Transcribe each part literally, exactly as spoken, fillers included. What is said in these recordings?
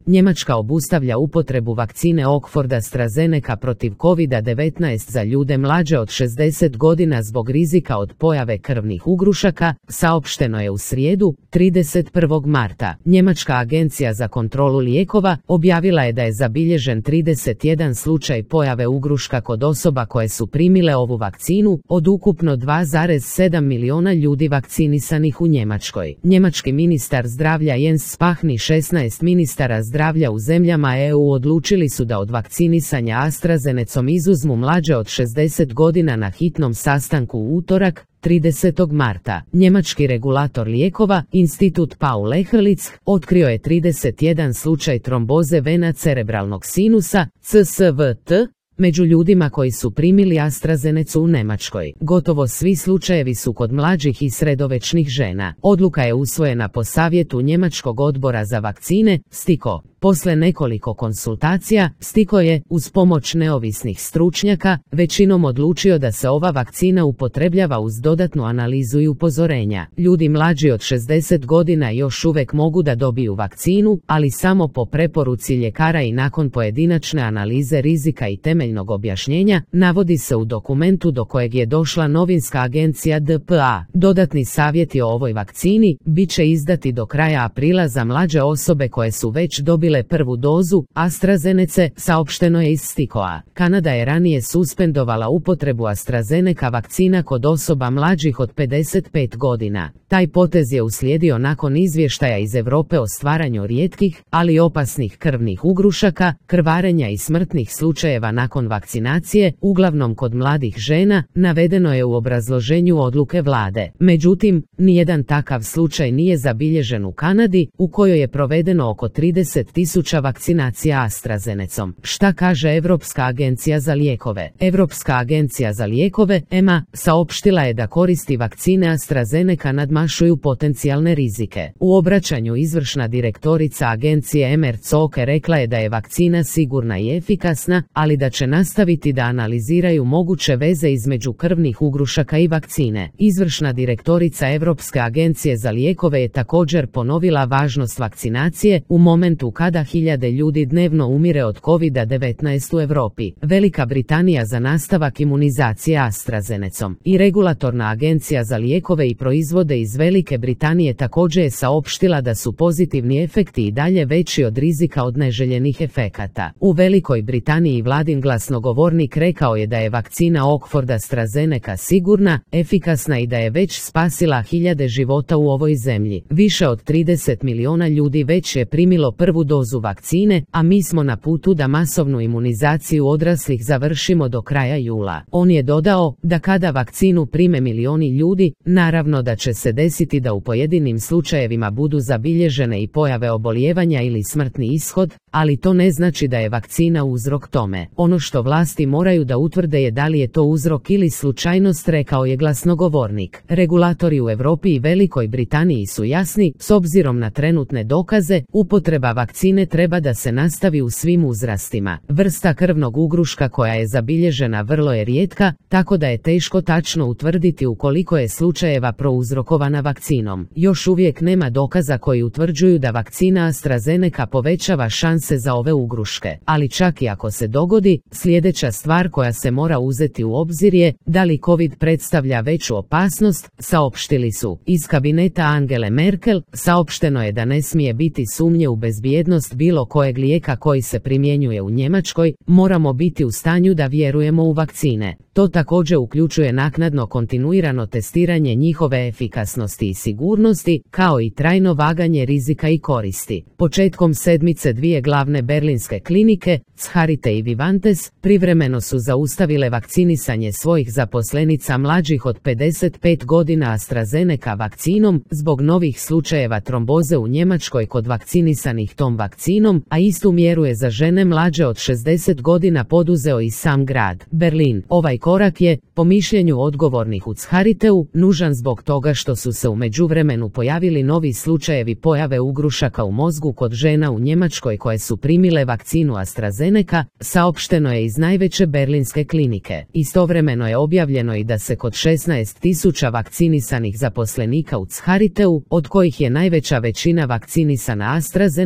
Njemačka obustavlja upotrebu vakcine Oxford AstraZeneca protiv kovid devetnaest za ljude mlađe od šezdeset godina zbog rizika od pojave krvnih ugrušaka, saopšteno je u srijedu, trideset prvog marta. Njemačka agencija za kontrolu lijekova objavila je da je zabilježen trideset jedan slučaj pojave ugruška kod osoba koje su primile ovu vakcinu, od ukupno dva zarez sedam miliona ljudi vakcinisanih u Njemačkoj. Njemački ministar zdravlja Jens Spahn i šesnaest ministara zdravlja u zemljama E U odlučili su da od vakcinisanja AstraZenecom izuzmu mlađe od šezdeset godina na hitnom sastanku u utorak, tridesetog marta. Njemački regulator lijekova, Institut Paul Ehrlich, otkrio je trideset jedan slučaj tromboze vena cerebralnog sinusa, C S V T, među ljudima koji su primili AstraZenecu u Njemačkoj. Gotovo svi slučajevi su kod mlađih i sredovečnih žena. Odluka je usvojena po savjetu Njemačkog odbora za vakcine, STIKO. Posle nekoliko konsultacija, STIKO je, uz pomoć neovisnih stručnjaka, većinom odlučio da se ova vakcina upotrebljava uz dodatnu analizu i upozorenja. Ljudi mlađi od šezdeset godina još uvijek mogu da dobiju vakcinu, ali samo po preporuci ljekara i nakon pojedinačne analize rizika i temeljnog objašnjenja, navodi se u dokumentu do kojeg je došla novinska agencija D P A. Dodatni savjeti o ovoj vakcini bit će izdati do kraja aprila za mlađe osobe koje su već dobile prvu dozu AstraZenece, saopšteno je iz STIKO-a. Kanada je ranije suspendovala upotrebu AstraZeneca vakcina kod osoba mlađih od pedeset pet godina. Taj potez je uslijedio nakon izvještaja iz Europe o stvaranju rijetkih, ali opasnih krvnih ugrušaka, krvarenja i smrtnih slučajeva nakon vakcinacije, uglavnom kod mladih žena, navedeno je u obrazloženju odluke vlade. Međutim, nijedan takav slučaj nije zabilježen u Kanadi, u kojoj je provedeno oko trideset tisuća vakcinacija AstraZenecom. Šta kaže Europska agencija za lijekove? Europska agencija za lijekove, E M A, saopštila je da koristi vakcine AstraZeneca nadmašuju potencijalne rizike. U obraćanju izvršna direktorica agencije Emer Zoke rekla je da je vakcina sigurna i efikasna, ali da će nastaviti da analiziraju moguće veze između krvnih ugrušaka i vakcine. Izvršna direktorica Europske agencije za lijekove je također ponovila važnost vakcinacije u momentu kada hiljade ljudi dnevno umire od kovid devetnaest u Europi. Velika Britanija za nastavak imunizacije AstraZenecom i regulatorna agencija za lijekove i proizvode iz Velike Britanije također je saopštila da su pozitivni efekti i dalje veći od rizika od neželjenih efekata. U Velikoj Britaniji vladin glasnogovornik rekao je da je vakcina Oxford AstraZeneca sigurna, efikasna i da je već spasila hiljade života u ovoj zemlji. Više od trideset miliona ljudi već je primilo prvu dozu vakcine, a mi smo na putu da masovnu imunizaciju odraslih završimo do kraja jula. On je dodao da kada vakcinu prime milioni ljudi, naravno da će se desiti da u pojedinim slučajevima budu zabilježene i pojave obolijevanja ili smrtni ishod, ali to ne znači da je vakcina uzrok tome. Ono što vlasti moraju da utvrde je da li je to uzrok ili slučajnost, rekao je glasnogovornik. Regulatori u Europi i Velikoj Britaniji su jasni, s obzirom na trenutne dokaze, upotreba vakcine treba da se nastavi u svim uzrastima. Vrsta krvnog ugruška koja je zabilježena vrlo je rijetka, tako da je teško tačno utvrditi u koliko je slučajeva prouzrokovana vakcinom. Još uvijek nema dokaza koji utvrđuju da vakcina AstraZeneca povećava šanse za ove ugruške. Ali čak i ako se dogodi, sljedeća stvar koja se mora uzeti u obzir je da li COVID predstavlja veću opasnost, saopštili su. Iz kabineta Angele Merkel saopšteno je da ne smije biti sumnje u bezbjednost bilo kojeg lijeka koji se primjenjuje u Njemačkoj, moramo biti u stanju da vjerujemo u vakcine. To također uključuje naknadno kontinuirano testiranje njihove efikasnosti i sigurnosti, kao i trajno vaganje rizika i koristi. Početkom sedmice dvije glavne berlinske klinike, Charité i Vivantes, privremeno su zaustavile vakcinisanje svojih zaposlenica mlađih od pedeset pet godina AstraZeneca vakcinom zbog novih slučajeva tromboze u Njemačkoj kod vakcinisanih tom vakcinom, a istu mjeru je za žene mlađe od šezdeset godina poduzeo i sam grad Berlin. Ovaj korak je, po mišljenju odgovornih u Chariteu, nužan zbog toga što su se u međuvremenu pojavili novi slučajevi pojave ugrušaka u mozgu kod žena u Njemačkoj koje su primile vakcinu AstraZeneca, saopšteno je iz najveće berlinske klinike. Istovremeno je objavljeno i da se kod šesnaest tisuća vakcinisanih zaposlenika u Chariteu, od kojih je najveća većina vakcinisana AstraZenecom,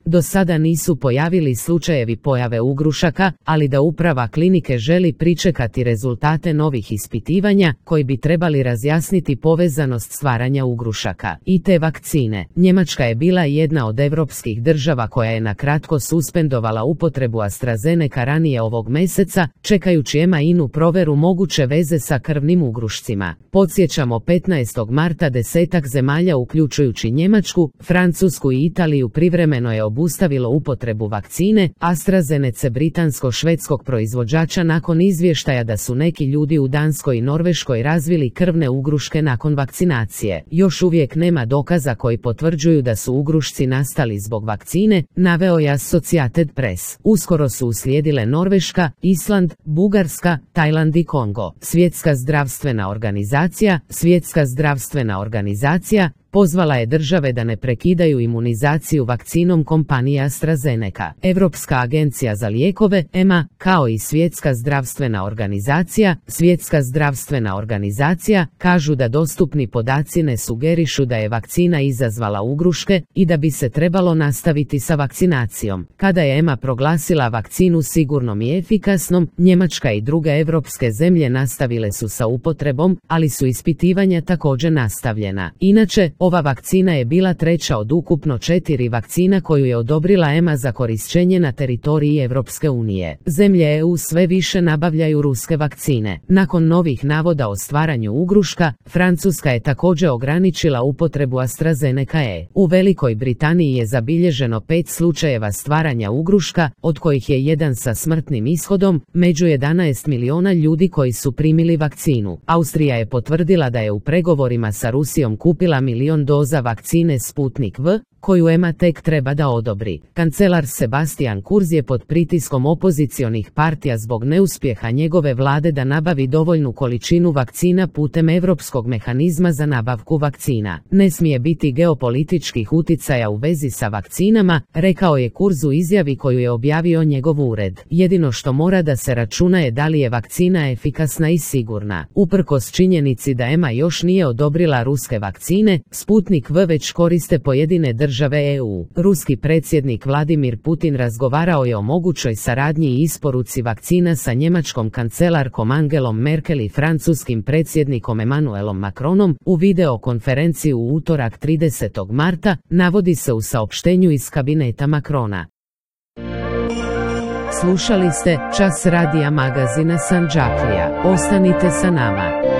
do sada nisu pojavili slučajevi pojave ugrušaka, ali da uprava klinike želi pričekati rezultate novih ispitivanja koji bi trebali razjasniti povezanost stvaranja ugrušaka i te vakcine. Njemačka je bila jedna od europskih država koja je na kratko suspendovala upotrebu AstraZeneca ranije ovog meseca, čekajući E M A-inu proveru moguće veze sa krvnim ugrušcima. Podsjećamo, petnaestog marta desetak zemalja uključujući Njemačku, Francusku i Italiju privremeno je obustavilo upotrebu vakcine AstraZeneca britansko-švedskog proizvođača nakon izvještaja da su neki ljudi u Danskoj i Norveškoj razvili krvne ugruške nakon vakcinacije. Još uvijek nema dokaza koji potvrđuju da su ugrušci nastali zbog vakcine, naveo je Associated Press. Uskoro su uslijedile Norveška, Island, Bugarska, Tajland i Kongo. Svjetska zdravstvena organizacija, Svjetska zdravstvena organizacija pozvala je države da ne prekidaju imunizaciju vakcinom kompanije AstraZeneca. Europska agencija za lijekove, E M A, kao i Svjetska zdravstvena organizacija, Svjetska zdravstvena organizacija, kažu da dostupni podaci ne sugerišu da je vakcina izazvala ugruške i da bi se trebalo nastaviti sa vakcinacijom. Kada je E M A proglasila vakcinu sigurnom i efikasnom, Njemačka i druge europske zemlje nastavile su sa upotrebom, ali su ispitivanja također nastavljena. Inače, ova vakcina je bila treća od ukupno četiri vakcina koju je odobrila E M A za korištenje na teritoriji Europske unije. Zemlje E U sve više nabavljaju ruske vakcine. Nakon novih navoda o stvaranju ugruška, Francuska je također ograničila upotrebu AstraZeneca E. U Velikoj Britaniji je zabilježeno pet slučajeva stvaranja ugruška, od kojih je jedan sa smrtnim ishodom, među jedanaest miliona ljudi koji su primili vakcinu. Austrija je potvrdila da je u pregovorima sa Rusijom kupila milion doza vakcine Sputnik V, koju E M A tek treba da odobri. Kancelar Sebastian Kurz je pod pritiskom opozicionih partija zbog neuspjeha njegove vlade da nabavi dovoljnu količinu vakcina putem Europskog mehanizma za nabavku vakcina. Ne smije biti geopolitičkih uticaja u vezi sa vakcinama, rekao je Kurz u izjavi koju je objavio njegov ured. Jedino što mora da se računa je da li je vakcina efikasna i sigurna. Uprkos činjenici da E M A još nije odobrila ruske vakcine, Sputnik V već koriste pojedine države E U. Ruski predsjednik Vladimir Putin razgovarao je o mogućoj saradnji i isporuci vakcina sa njemačkom kancelarkom Angelom Merkel i francuskim predsjednikom Emmanuelom Macronom u videokonferenciji u utorak tridesetog marta, navodi se u saopštenju iz kabineta Macrona. Slušali ste Čas radija magazina Sandžaklija. Ostanite sa nama.